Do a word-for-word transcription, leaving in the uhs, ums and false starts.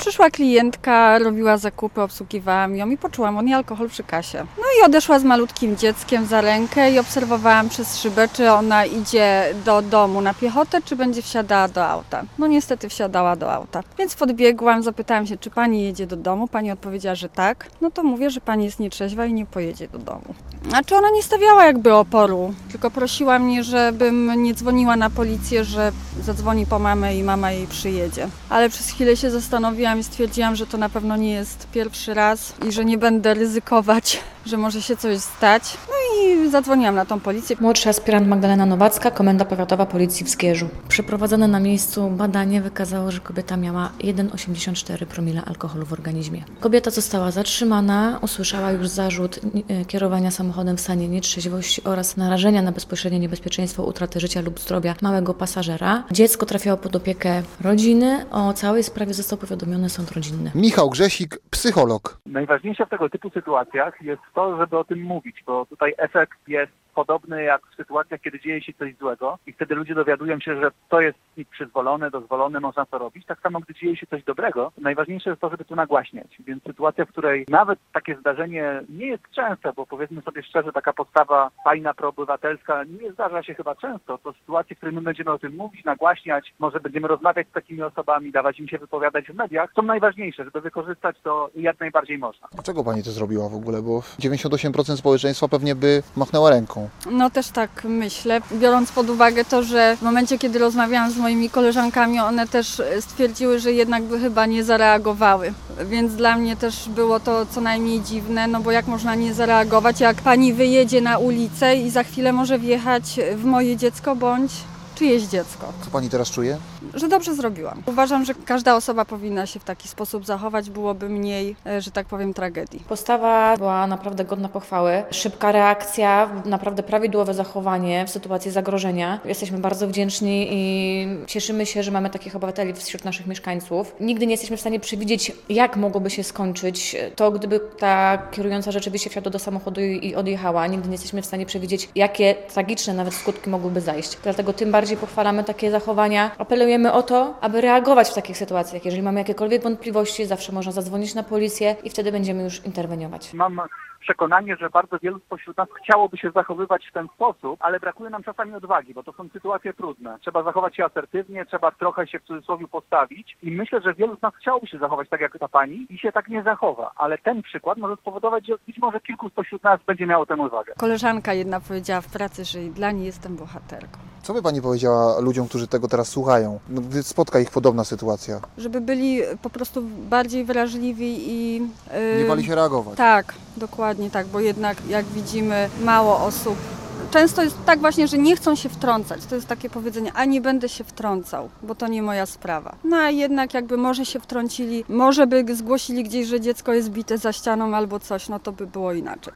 Przyszła klientka, robiła zakupy, obsługiwałam ją i poczułam od niej alkohol przy kasie. No i odeszła z malutkim dzieckiem za rękę i obserwowałam przez szybę, czy ona idzie do domu na piechotę, czy będzie wsiadała do auta. No niestety wsiadała do auta. Więc podbiegłam, zapytałam się, czy pani jedzie do domu. Pani odpowiedziała, że tak. No to mówię, że pani jest nietrzeźwa i nie pojedzie do domu. A czy ona nie stawiała jakby oporu, tylko prosiła mnie, żebym nie dzwoniła na policję, że zadzwoni po mamę i mama jej przyjedzie. Ale przez chwilę się zastanowiłam i stwierdziłam, że to na pewno nie jest pierwszy raz i że nie będę ryzykować, że może się coś stać. No i zadzwoniłam na tą policję. Młodszy aspirant Magdalena Nowacka, Komenda Powiatowa Policji w Zgierzu. Przeprowadzone na miejscu badanie wykazało, że kobieta miała jeden przecinek osiemdziesiąt cztery promila alkoholu w organizmie. Kobieta została zatrzymana, usłyszała już zarzut kierowania samochodem w stanie nietrzeźwości oraz narażenia na bezpośrednie niebezpieczeństwo utraty życia lub zdrowia małego pasażera. Dziecko trafiało pod opiekę rodziny. O całej sprawie został powiadomiony sąd rodzinny. Michał Grzesik, psycholog. Najważniejsze w tego typu sytuacjach jest to, żeby o tym mówić, bo tutaj efekt jest podobny jak w sytuacjach, kiedy dzieje się coś złego i wtedy ludzie dowiadują się, że to jest przyzwolone, dozwolone, można to robić. Tak samo, gdy dzieje się coś dobrego, najważniejsze jest to, żeby to nagłaśniać. Więc sytuacja, w której nawet takie zdarzenie nie jest częste, bo powiedzmy sobie szczerze, taka postawa fajna, proobywatelska nie zdarza się chyba często. To sytuacje, w których my będziemy o tym mówić, nagłaśniać, może będziemy rozmawiać z takimi osobami, dawać im się wypowiadać w mediach, są najważniejsze, żeby wykorzystać to jak najbardziej można. Dlaczego pani to zrobiła w ogóle? Bo dziewięćdziesiąt osiem procent społeczeństwa pewnie by machnęła ręką. No też tak myślę, biorąc pod uwagę to, że w momencie, kiedy rozmawiałam z moimi koleżankami, one też stwierdziły, że jednak by chyba nie zareagowały. Więc dla mnie też było to co najmniej dziwne, no bo jak można nie zareagować, jak pani wyjedzie na ulicę i za chwilę może wjechać w moje dziecko bądź czyjeś dziecko. Co pani teraz czuje? Że dobrze zrobiłam. Uważam, że każda osoba powinna się w taki sposób zachować, byłoby mniej, że tak powiem, tragedii. Postawa była naprawdę godna pochwały. Szybka reakcja, naprawdę prawidłowe zachowanie w sytuacji zagrożenia. Jesteśmy bardzo wdzięczni i cieszymy się, że mamy takich obywateli wśród naszych mieszkańców. Nigdy nie jesteśmy w stanie przewidzieć, jak mogłoby się skończyć to, gdyby ta kierująca rzeczywiście wsiadła do samochodu i odjechała. Nigdy nie jesteśmy w stanie przewidzieć, jakie tragiczne nawet skutki mogłyby zajść. Dlatego tym bardziej pochwalamy takie zachowania. Apelujemy o to, aby reagować w takich sytuacjach. Jeżeli mamy jakiekolwiek wątpliwości, zawsze można zadzwonić na policję i wtedy będziemy już interweniować. Mam przekonanie, że bardzo wielu spośród nas chciałoby się zachowywać w ten sposób, ale brakuje nam czasami odwagi, bo to są sytuacje trudne. Trzeba zachować się asertywnie, trzeba trochę się w cudzysłowie postawić i myślę, że wielu z nas chciałoby się zachować tak jak ta pani i się tak nie zachowa, ale ten przykład może spowodować, że być może kilku spośród nas będzie miało tę odwagę. Koleżanka jedna powiedziała w pracy, że dla niej jestem bohaterką. Co by pani powiedziała ludziom, którzy tego teraz słuchają, no, gdy spotka ich podobna sytuacja? Żeby byli po prostu bardziej wrażliwi i... Yy, Nie bali się reagować. Tak, dokładnie tak, bo jednak jak widzimy mało osób, często jest tak właśnie, że nie chcą się wtrącać. To jest takie powiedzenie, a nie będę się wtrącał, bo to nie moja sprawa. No a jednak jakby może się wtrącili, może by zgłosili gdzieś, że dziecko jest bite za ścianą albo coś, no to by było inaczej.